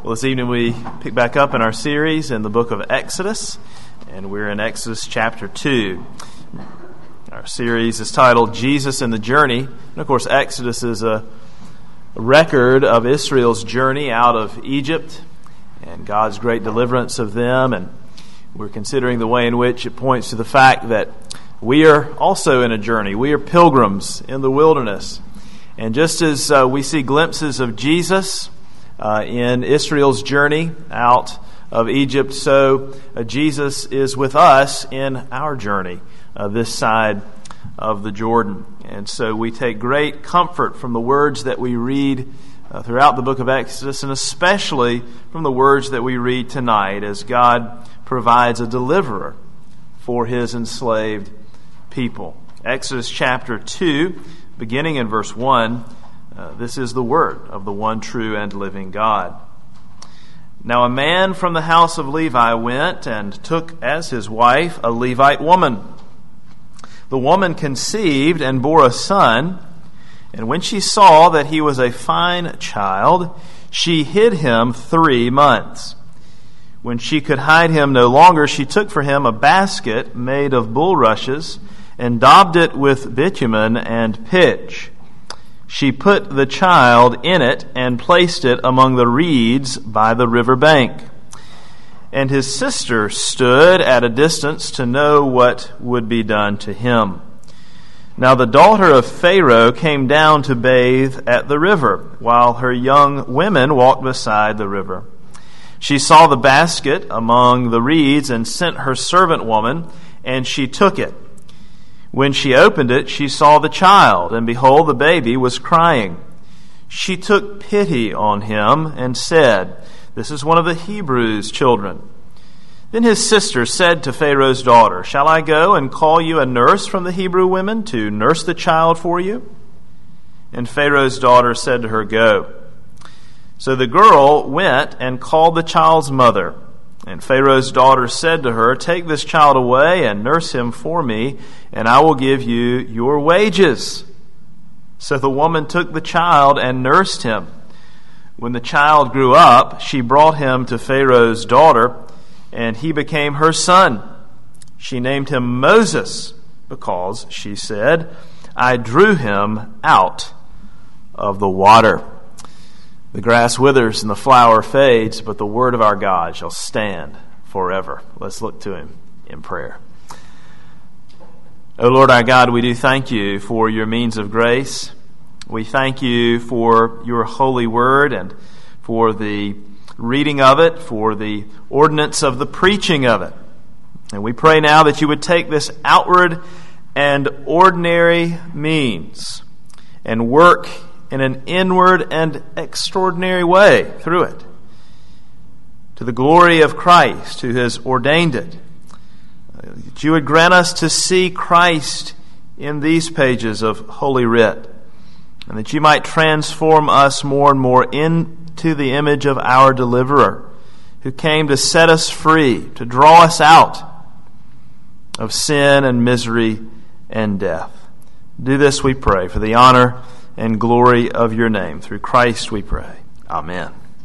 Well, this evening we pick back up in our series in the book of Exodus, and we're in Exodus chapter 2. Our series is titled Jesus and the Journey. And of course, Exodus is a record of Israel's journey out of Egypt and God's great deliverance of them. And we're considering the way in which it points to the fact that we are also in a journey. We are pilgrims in the wilderness. And just as we see glimpses of Jesus in Israel's journey out of Egypt, so Jesus is with us in our journey this side of the Jordan. And so we take great comfort from the words that we read throughout the book of Exodus, and especially from the words that we read tonight as God provides a deliverer for His enslaved people. Exodus chapter 2, beginning in verse 1, this is the word of the one true and living God. Now a man from the house of Levi went and took as his wife a Levite woman. The woman conceived and bore a son, and when she saw that he was a fine child, she hid him 3 months. When she could hide him no longer, she took for him a basket made of bulrushes and daubed it with bitumen and pitch. She put the child in it and placed it among the reeds by the river bank. And his sister stood at a distance to know what would be done to him. Now the daughter of Pharaoh came down to bathe at the river, while her young women walked beside the river. She saw the basket among the reeds and sent her servant woman, and she took it. When she opened it, she saw the child, and behold, the baby was crying. She took pity on him and said, "This is one of the Hebrews' children." Then his sister said to Pharaoh's daughter, "Shall I go and call you a nurse from the Hebrew women to nurse the child for you?" And Pharaoh's daughter said to her, "Go." So the girl went and called the child's mother. And Pharaoh's daughter said to her, "Take this child away and nurse him for me, and I will give you your wages." So the woman took the child and nursed him. When the child grew up, she brought him to Pharaoh's daughter, and he became her son. She named him Moses, because, she said, "I drew him out of the water." The grass withers and the flower fades, but the word of our God shall stand forever. Let's look to Him in prayer. O Lord our God, we do thank You for Your means of grace. We thank You for Your holy word and for the reading of it, for the ordinance of the preaching of it. And we pray now that You would take this outward and ordinary means and work in an inward and extraordinary way through it, to the glory of Christ who has ordained it. That You would grant us to see Christ in these pages of Holy Writ, and that You might transform us more and more into the image of our Deliverer, who came to set us free, to draw us out of sin and misery and death. Do this, we pray, for the honor and glory of Your name. Through Christ we pray. Amen.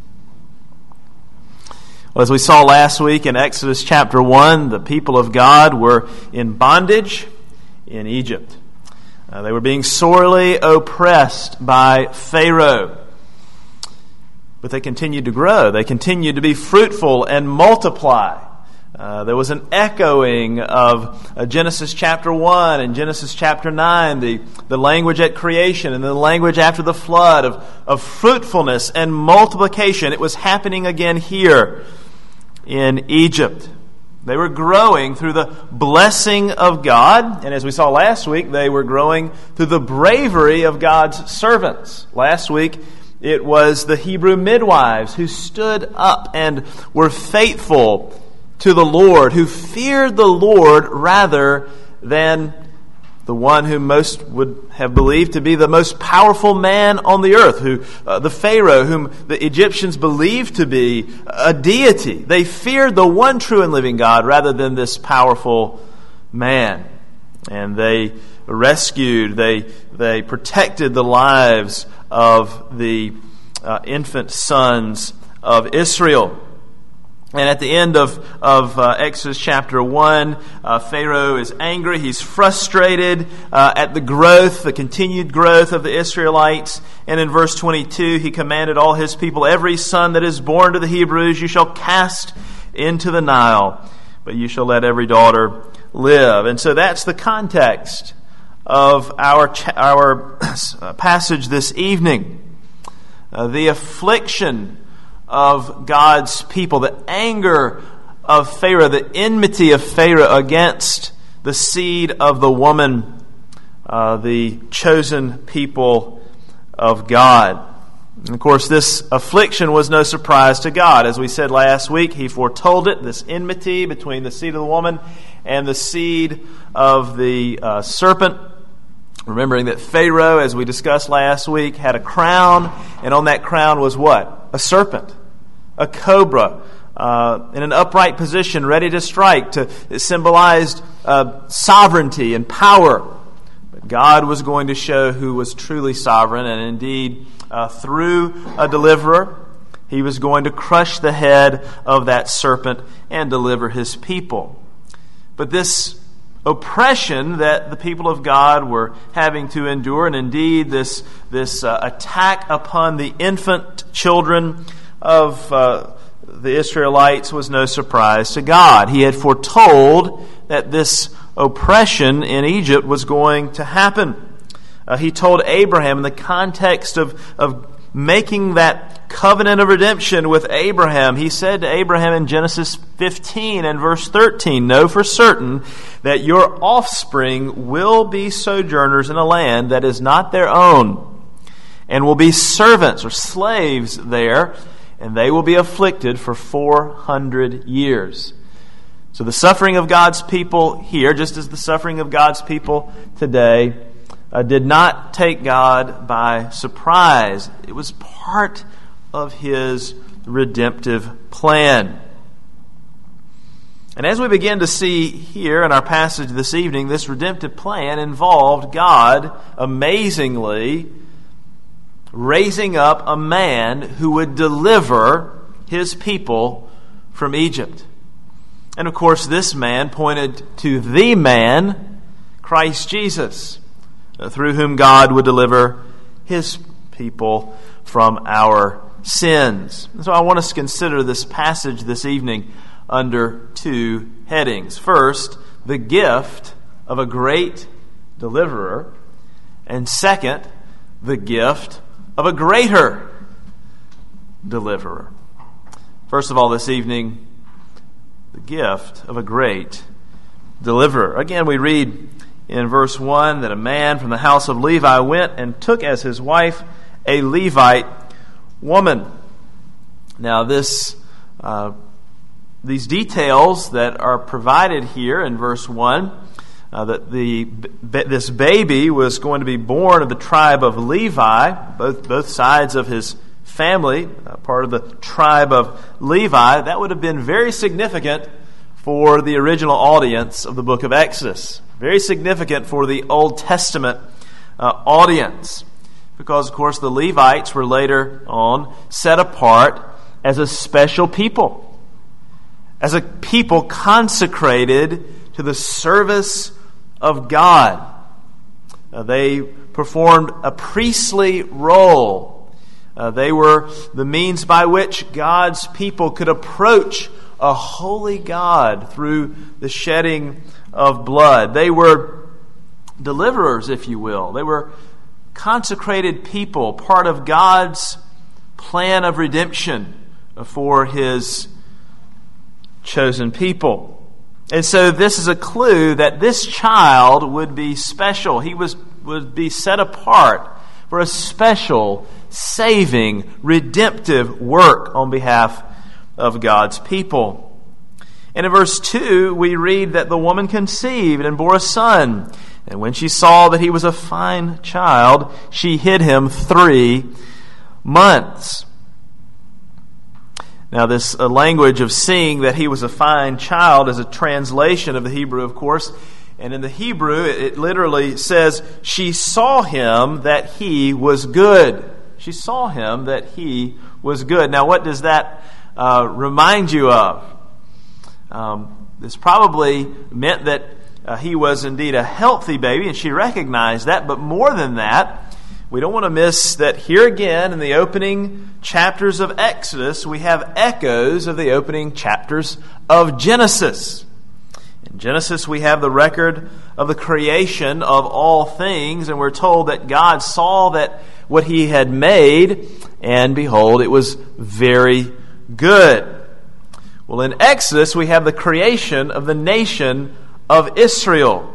Well, as we saw last week in Exodus chapter 1, the people of God were in bondage in Egypt. They were being sorely oppressed by Pharaoh. But they continued to grow. They continued to be fruitful and multiply. There was an echoing of Genesis chapter 1 and Genesis chapter 9, the language at creation and the language after the flood of fruitfulness and multiplication. It was happening again here in Egypt. They were growing through the blessing of God, and as we saw last week, they were growing through the bravery of God's servants. Last week, it was the Hebrew midwives who stood up and were faithful to the Lord, who feared the Lord rather than the one who most would have believed to be the most powerful man on the earth, the Pharaoh, whom the Egyptians believed to be a deity. They feared the one true and living God rather than this powerful man. And they rescued, they protected the lives of the infant sons of Israel. And at the end of Exodus chapter 1, Pharaoh is angry. He's frustrated at the continued growth of the Israelites. And in verse 22, he commanded all his people, "Every son that is born to the Hebrews you shall cast into the Nile, but you shall let every daughter live." And so that's the context of our passage this evening. The affliction of God's people, the anger of Pharaoh, the enmity of Pharaoh against the seed of the woman, the chosen people of God. And of course, this affliction was no surprise to God. As we said last week, He foretold it, this enmity between the seed of the woman and the seed of the serpent. Remembering that Pharaoh, as we discussed last week, had a crown, and on that crown was what? A serpent, a cobra, in an upright position, ready to strike. It symbolized sovereignty and power. But God was going to show who was truly sovereign, and indeed, through a deliverer, He was going to crush the head of that serpent and deliver His people. But this oppression that the people of God were having to endure, and indeed this attack upon the infant children of the Israelites, was no surprise to God. He had foretold that this oppression in Egypt was going to happen. He told Abraham in the context of making that covenant of redemption with Abraham. He said to Abraham in Genesis 15 and verse 13, "Know for certain that your offspring will be sojourners in a land that is not their own, and will be servants or slaves there, and they will be afflicted for 400 years. So the suffering of God's people here, just as the suffering of God's people today, did not take God by surprise. It was part of His redemptive plan. And as we begin to see here in our passage this evening, this redemptive plan involved God amazingly raising up a man who would deliver His people from Egypt. And of course, this man pointed to the man, Christ Jesus, through whom God would deliver His people from our sins. And so I want us to consider this passage this evening under two headings. First, the gift of a great deliverer, and second, the gift of a greater deliverer. First of all, this evening, the gift of a great deliverer. Again, we read in verse 1 that a man from the house of Levi went and took as his wife a Levite woman. Now these details that are provided here in verse 1, that this baby was going to be born of the tribe of Levi, both sides of his family, part of the tribe of Levi, that would have been very significant for the original audience of the book of Exodus. Very significant for the Old Testament audience. Because, of course, the Levites were later on set apart as a special people. As a people consecrated to the service of God. They performed a priestly role. They were the means by which God's people could approach a holy God through the shedding of blood. They were deliverers, if you will. They were consecrated people, part of God's plan of redemption for His chosen people. And so this is a clue that this child would be special. He would be set apart for a special, saving, redemptive work on behalf of God's people. And in verse 2, we read that the woman conceived and bore a son. And when she saw that he was a fine child, she hid him 3 months. Now, this language of seeing that he was a fine child is a translation of the Hebrew, of course. And in the Hebrew, it literally says, she saw him that he was good. She saw him that he was good. Now, what does that remind you of? This probably meant that he was indeed a healthy baby, and she recognized that. But more than that, we don't want to miss that here again in the opening chapters of Exodus, we have echoes of the opening chapters of Genesis. In Genesis, we have the record of the creation of all things, and we're told that God saw that what he had made, and behold, it was very good. Well, in Exodus, we have the creation of the nation of Israel.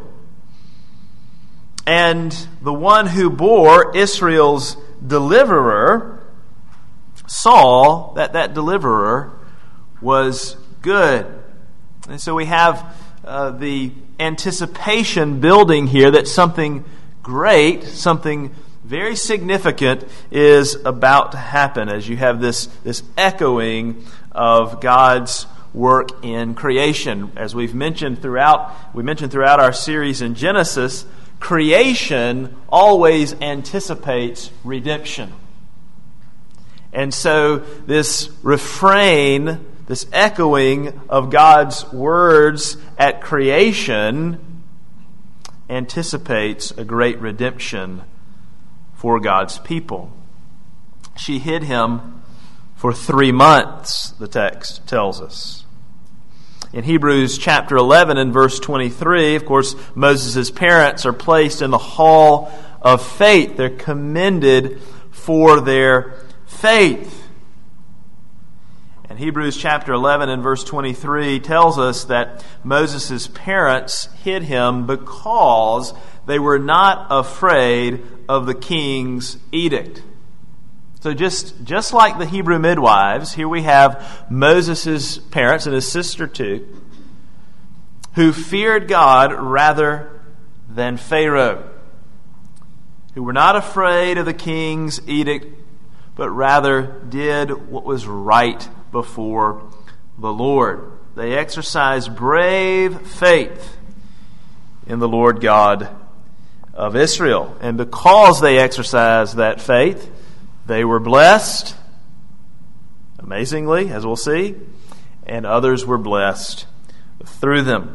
And the one who bore Israel's deliverer saw that that deliverer was good. And so we have the anticipation building here that something great, something very significant is about to happen as you have this echoing of God's work in creation. As we mentioned throughout our series in Genesis, creation always anticipates redemption. And so this refrain, this echoing of God's words at creation anticipates a great redemption for God's people. She hid him for 3 months, the text tells us. In Hebrews chapter 11 and verse 23, of course, Moses' parents are placed in the hall of faith. They're commended for their faith. And Hebrews chapter 11 and verse 23 tells us that Moses' parents hid him because they were not afraid of the king's edict. So just like the Hebrew midwives, here we have Moses' parents and his sister too, who feared God rather than Pharaoh, who were not afraid of the king's edict, but rather did what was right before the Lord. They exercised brave faith in the Lord God of Israel. And because they exercised that faith, they were blessed, amazingly, as we'll see, and others were blessed through them.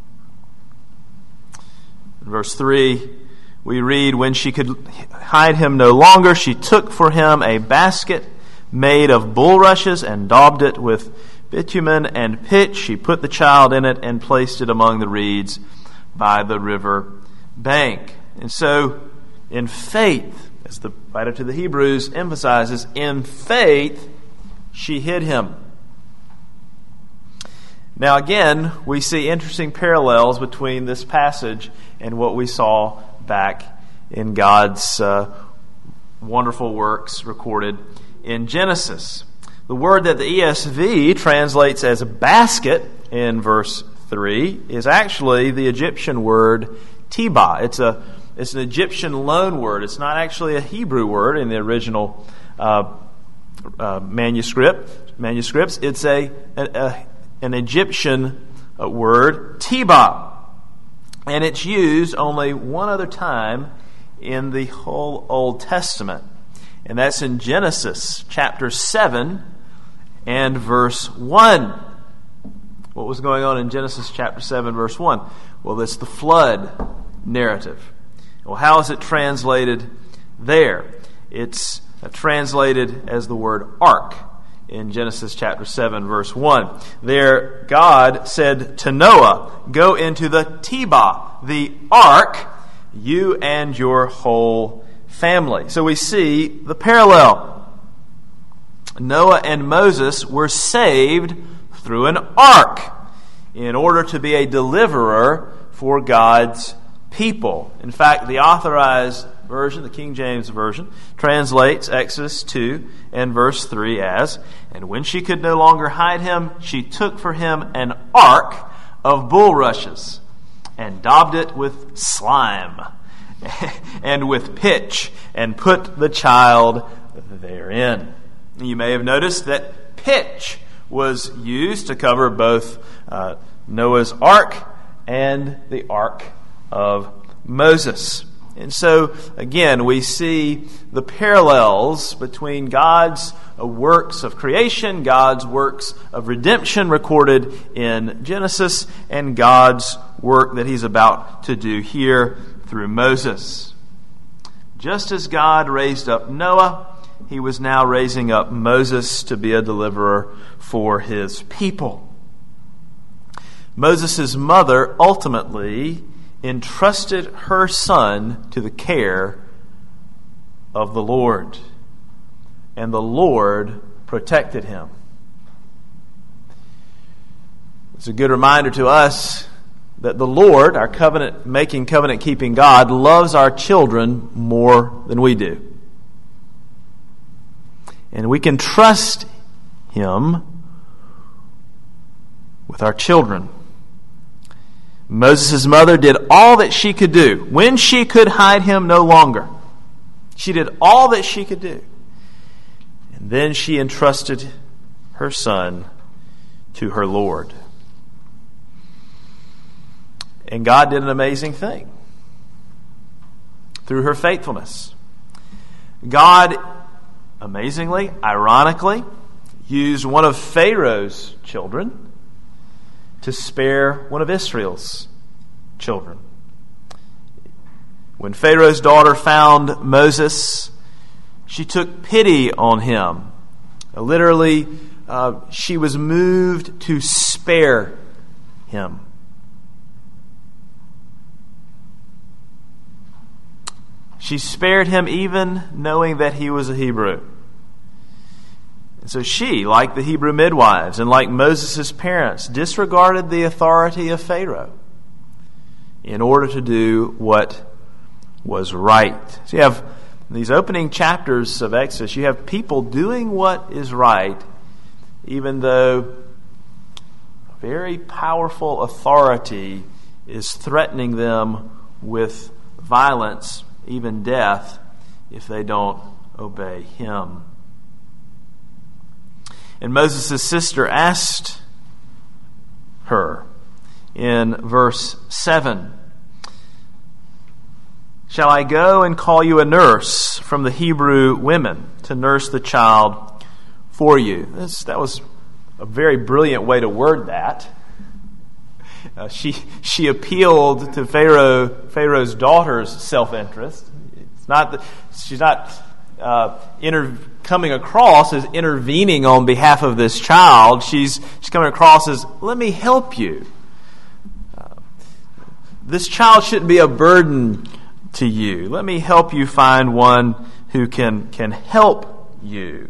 In verse 3, we read, when she could hide him no longer, she took for him a basket made of bulrushes and daubed it with bitumen and pitch. She put the child in it and placed it among the reeds by the river bank. And so, in faith, as the writer to the Hebrews emphasizes, in faith she hid him. Now again, we see interesting parallels between this passage and what we saw back in God's wonderful works recorded in Genesis. The word that the ESV translates as a basket in verse 3 is actually the Egyptian word tibah. It's an Egyptian loan word. It's not actually a Hebrew word in the original manuscripts. It's an Egyptian word, tibah. And it's used only one other time in the whole Old Testament. And that's in Genesis chapter 7 and verse 1. What was going on in Genesis chapter 7 verse 1? Well, it's the flood narrative. Well, how is it translated there? It's translated as the word ark in Genesis chapter 7, verse 1. There, God said to Noah, go into the tibah, the ark, you and your whole family. So we see the parallel. Noah and Moses were saved through an ark in order to be a deliverer for God's people. In fact, the Authorized Version, the King James Version, translates Exodus 2 and verse 3 as, and when she could no longer hide him, she took for him an ark of bulrushes and daubed it with slime and with pitch and put the child therein. You may have noticed that pitch was used to cover both Noah's ark and the ark of Moses. And so, again, we see the parallels between God's works of creation, God's works of redemption recorded in Genesis, and God's work that He's about to do here through Moses. Just as God raised up Noah, He was now raising up Moses to be a deliverer for His people. Moses' mother ultimately entrusted her son to the care of the Lord, and the Lord protected him. It's a good reminder to us that the Lord, our covenant-making, covenant-keeping God, loves our children more than we do. And we can trust Him with our children. Moses' mother did all that she could do. When she could hide him no longer, she did all that she could do. And then she entrusted her son to her Lord. And God did an amazing thing through her faithfulness. God, amazingly, ironically, used one of Pharaoh's children to spare one of Israel's children. When Pharaoh's daughter found Moses, she took pity on him. Literally, she was moved to spare him. She spared him even knowing that he was a Hebrew. And so she, like the Hebrew midwives and like Moses' parents, disregarded the authority of Pharaoh in order to do what was right. So you have these opening chapters of Exodus, you have people doing what is right, even though a very powerful authority is threatening them with violence, even death, if they don't obey him. And Moses' sister asked her in verse 7, "Shall I go and call you a nurse from the Hebrew women to nurse the child for you?" That was a very brilliant way to word that. She appealed to Pharaoh's daughter's self-interest. It's not that she's not coming across as intervening on behalf of this child. She's coming across as, let me help you. This child shouldn't be a burden to you. Let me help you find one who can help you.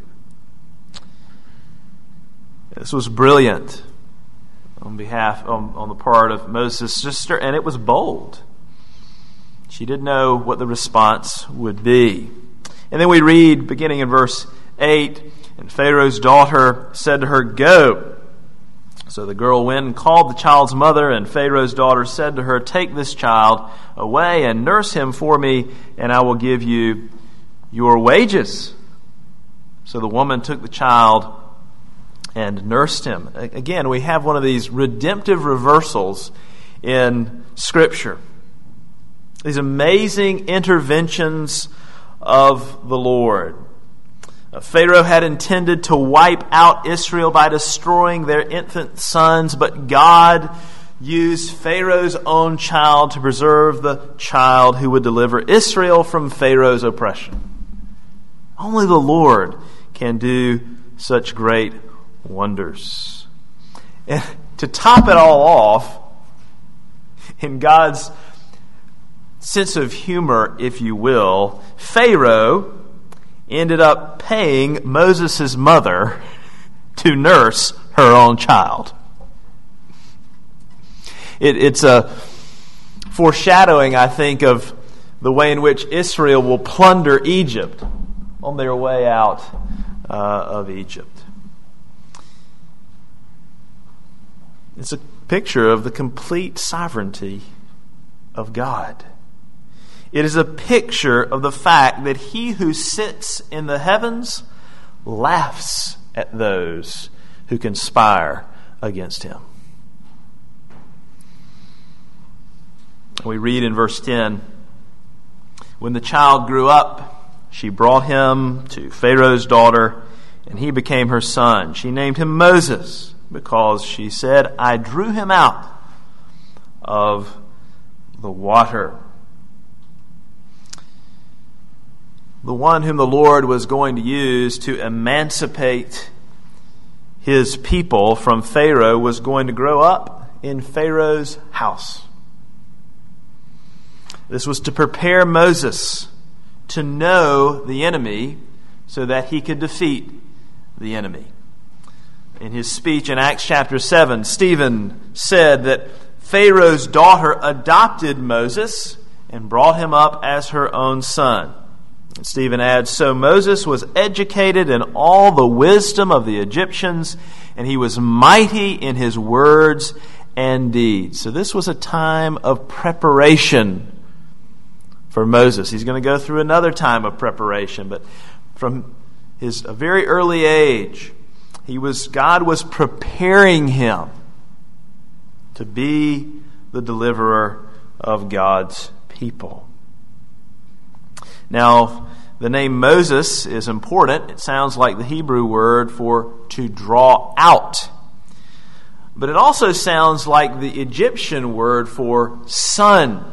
This was brilliant on the part of Moses' sister, and it was bold. She didn't know what the response would be. And then we read, beginning in verse 8, "And Pharaoh's daughter said to her, 'Go.' So the girl went and called the child's mother, and Pharaoh's daughter said to her, 'Take this child away and nurse him for me, and I will give you your wages.' So the woman took the child and nursed him." Again, we have one of these redemptive reversals in Scripture. These amazing interventions of the Lord. Pharaoh had intended to wipe out Israel by destroying their infant sons, but God used Pharaoh's own child to preserve the child who would deliver Israel from Pharaoh's oppression. Only the Lord can do such great wonders. And to top it all off, in God's sense of humor, if you will, Pharaoh ended up paying Moses' mother to nurse her own child. It's a foreshadowing, I think, of the way in which Israel will plunder Egypt on their way out of Egypt. It's a picture of the complete sovereignty of God. It is a picture of the fact that He who sits in the heavens laughs at those who conspire against Him. We read in verse 10, When the child grew up, she brought him to Pharaoh's daughter, and he became her son. She named him Moses, because she said, I drew him out of the water. The one whom the Lord was going to use to emancipate his people from Pharaoh was going to grow up in Pharaoh's house. This was to prepare Moses to know the enemy so that he could defeat the enemy. In his speech in Acts chapter 7, Stephen said that Pharaoh's daughter adopted Moses and brought him up as her own son. And Stephen adds, so Moses was educated in all the wisdom of the Egyptians, and he was mighty in his words and deeds. So this was a time of preparation for Moses. He's going to go through another time of preparation, but from his very early age, God was preparing him to be the deliverer of God's people. Now, the name Moses is important. It sounds like the Hebrew word for to draw out. But it also sounds like the Egyptian word for son.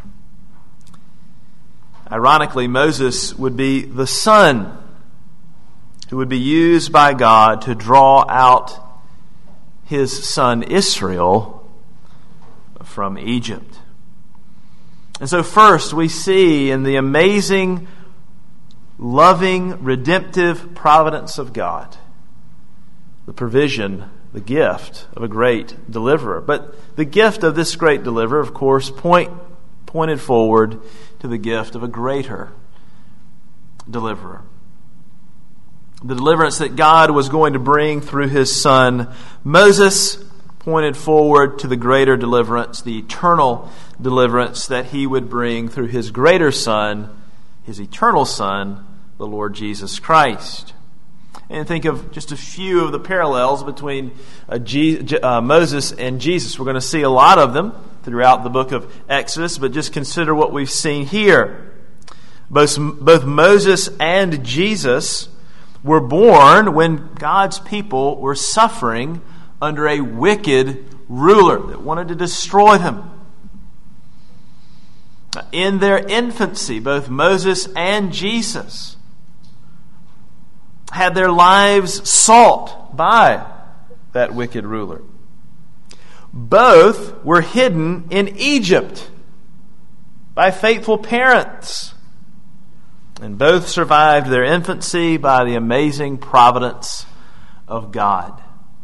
Ironically, Moses would be the son who would be used by God to draw out his son Israel from Egypt. And so first we see in the amazing, loving, redemptive providence of God the provision, the gift of a great deliverer. But the gift of this great deliverer, of course, pointed forward to the gift of a greater deliverer. The deliverance that God was going to bring through his son Moses pointed forward to the greater deliverance, the eternal deliverance that he would bring through his greater son, his eternal son, the Lord Jesus Christ. And think of just a few of the parallels between Moses and Jesus. We're going to see a lot of them throughout the book of Exodus, but just consider what we've seen here. Both Moses and Jesus were born when God's people were suffering under a wicked ruler that wanted to destroy them. In their infancy, both Moses and Jesus had their lives sought by that wicked ruler. Both were hidden in Egypt by faithful parents. And both survived their infancy by the amazing providence of God.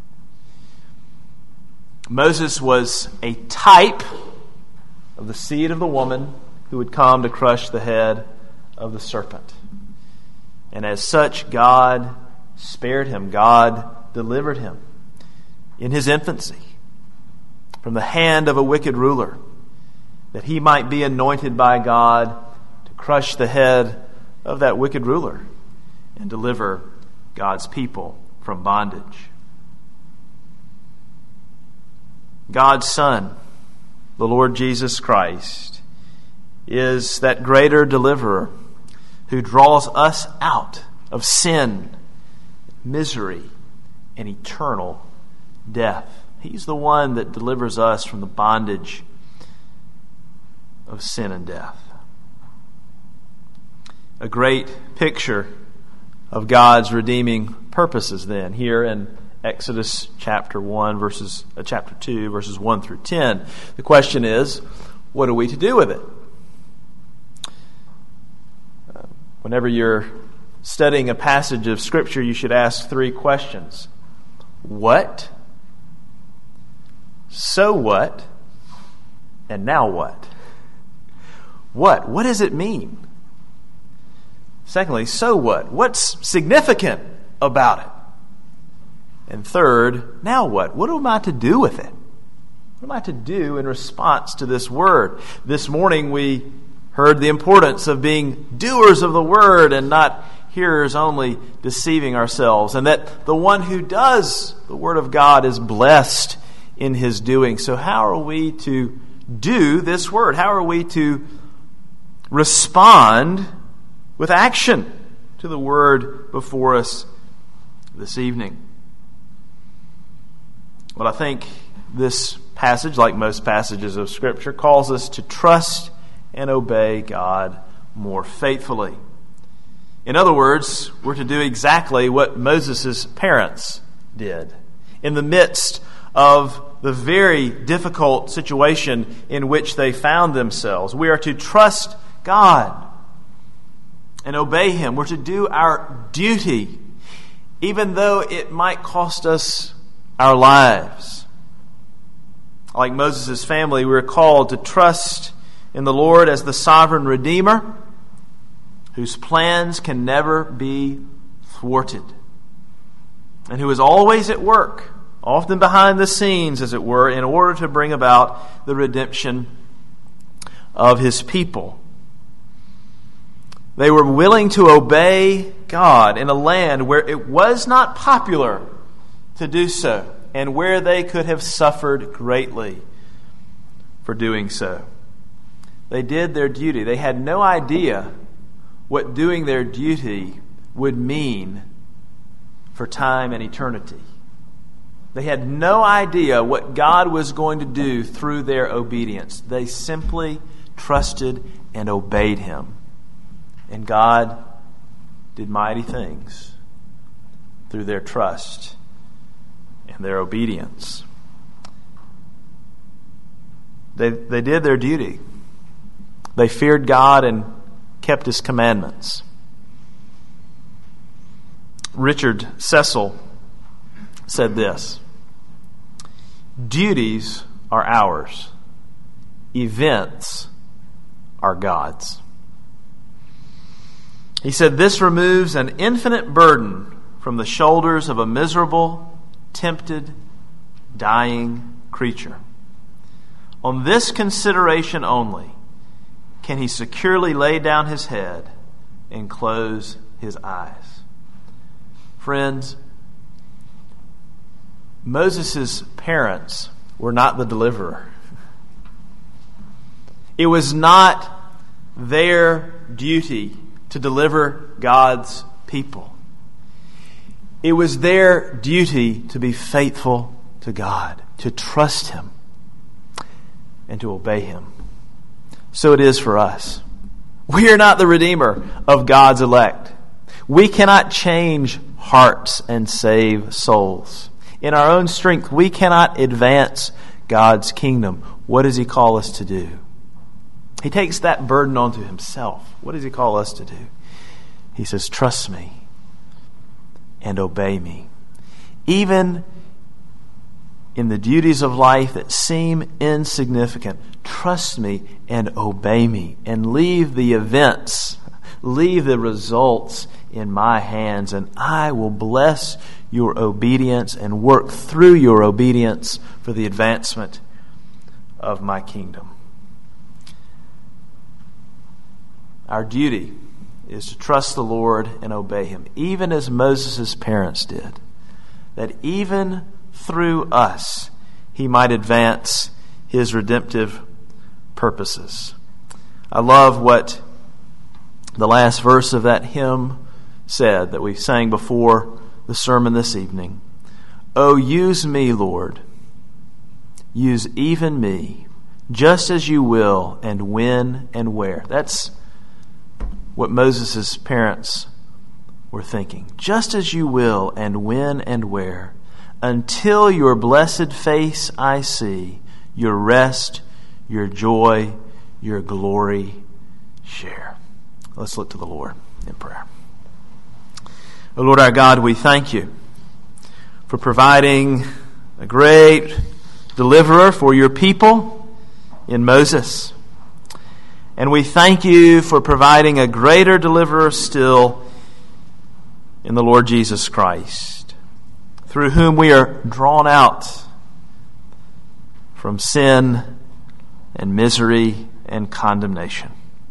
Moses was a type of the seed of the woman who would come to crush the head of the serpent. And as such, God spared him. God delivered him in his infancy from the hand of a wicked ruler, that he might be anointed by God to crush the head of that wicked ruler and deliver God's people from bondage. God's Son, the Lord Jesus Christ, is that greater deliverer who draws us out of sin, misery, and eternal death. He's the one that delivers us from the bondage of sin and death. A great picture of God's redeeming purposes then here in Exodus chapter 2 verses 1 through 10. The question is, what are we to do with it? Whenever you're studying a passage of Scripture, you should ask 3 questions. What? So what? And now what? What? What does it mean? Secondly, so what? What's significant about it? And third, now what? What am I to do with it? What am I to do in response to this word? This morning we heard the importance of being doers of the word and not hearers only, deceiving ourselves, and that the one who does the word of God is blessed in his doing. So how are we to do this word? How are we to respond with action to the word before us this evening. Well, I think this passage, like most passages of Scripture, calls us to trust and obey God more faithfully. In other words, we're to do exactly what Moses' parents did. In the midst of the very difficult situation in which they found themselves, we are to trust God and obey Him. We're to do our duty, even though it might cost us our lives. Like Moses' family, we're called to trust in the Lord as the sovereign Redeemer, whose plans can never be thwarted, and who is always at work, often behind the scenes, as it were, in order to bring about the redemption of His people. They were willing to obey God in a land where it was not popular to do so, and where they could have suffered greatly for doing so. They did their duty. They had no idea what doing their duty would mean for time and eternity. They had no idea what God was going to do through their obedience. They simply trusted and obeyed Him. And God did mighty things through their trust and their obedience. They did their duty. They feared God and kept His commandments. Richard Cecil said this: "Duties are ours. Events are God's." He said, "This removes an infinite burden from the shoulders of a miserable, tempted, dying creature. On this consideration only can he securely lay down his head and close his eyes." Friends, Moses' parents were not the deliverer. It was not their duty to deliver God's people. It was their duty to be faithful to God, to trust Him, and to obey Him. So it is for us. We are not the Redeemer of God's elect. We cannot change hearts and save souls. In our own strength, we cannot advance God's kingdom. What does He call us to do? He takes that burden onto Himself. What does He call us to do? He says, "Trust me and obey me." Even in the duties of life that seem insignificant, trust me and obey me, and leave the events, leave the results in my hands, and I will bless your obedience and work through your obedience for the advancement of my kingdom. Our duty is to trust the Lord and obey Him, even as Moses' parents did, that even through us He might advance His redemptive purposes. I love what the last verse of that hymn said that we sang before the sermon this evening. "Oh, use me, Lord, use even me, just as you will, and when and where." That's what Moses' parents were thinking. Just as you will, and when and where, until your blessed face I see, your rest, your joy, your glory share. Let's look to the Lord in prayer. O Lord our God, we thank You for providing a great deliverer for Your people in Moses. And we thank You for providing a greater deliverer still in the Lord Jesus Christ, through whom we are drawn out from sin and misery and condemnation.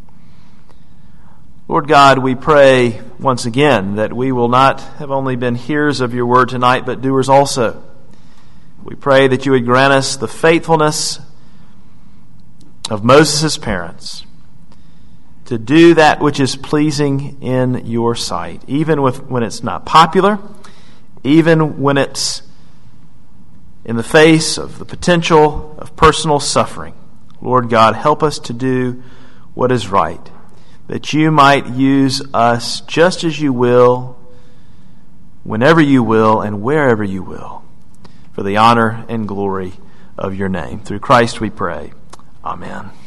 Lord God, we pray once again that we will not have only been hearers of Your word tonight, but doers also. We pray that You would grant us the faithfulness of Moses' parents, to do that which is pleasing in your sight, even when it's not popular, even when it's in the face of the potential of personal suffering. Lord God, help us to do what is right, that you might use us just as you will, whenever you will, and wherever you will, for the honor and glory of your name. Through Christ we pray. Amen.